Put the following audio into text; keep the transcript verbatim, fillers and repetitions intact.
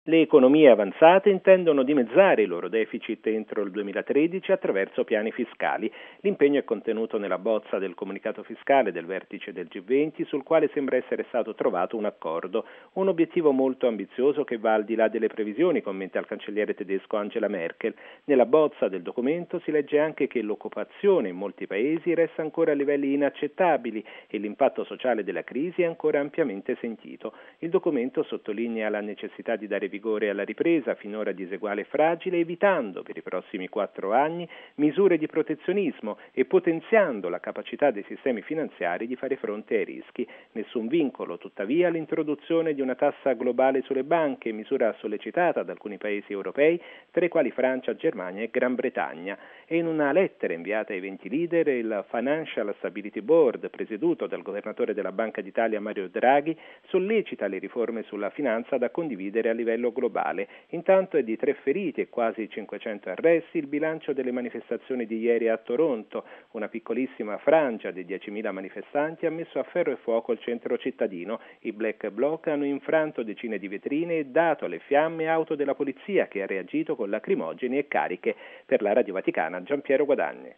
Le economie avanzate intendono dimezzare i loro deficit entro il duemilatredici attraverso piani fiscali. L'impegno è contenuto nella bozza del comunicato fiscale del vertice del G venti, sul quale sembra essere stato trovato un accordo. Un obiettivo molto ambizioso che va al di là delle previsioni, commenta il cancelliere tedesco Angela Merkel. Nella bozza del documento si legge anche che l'occupazione in molti paesi resta ancora a livelli inaccettabili e l'impatto sociale della crisi è ancora ampiamente sentito. Il documento sottolinea la necessità di dare vigore alla ripresa, finora diseguale e fragile, evitando per i prossimi quattro anni misure di protezionismo e potenziando la capacità dei sistemi finanziari di fare fronte ai rischi. Nessun vincolo, tuttavia, all'introduzione di una tassa globale sulle banche, misura sollecitata da alcuni paesi europei, tra i quali Francia, Germania e Gran Bretagna. E in una lettera inviata ai venti leader, il Financial Stability Board, presieduto dal governatore della Banca d'Italia Mario Draghi, sollecita le riforme sulla finanza da condividere a livello globale. Intanto è di tre feriti e quasi cinquecento arresti il bilancio delle manifestazioni di ieri a Toronto. Una piccolissima frangia di diecimila manifestanti ha messo a ferro e fuoco il centro cittadino. I Black Bloc hanno infranto decine di vetrine e dato alle fiamme auto della polizia, che ha reagito con lacrimogeni e cariche. Per la Radio Vaticana, Giampiero Guadagni.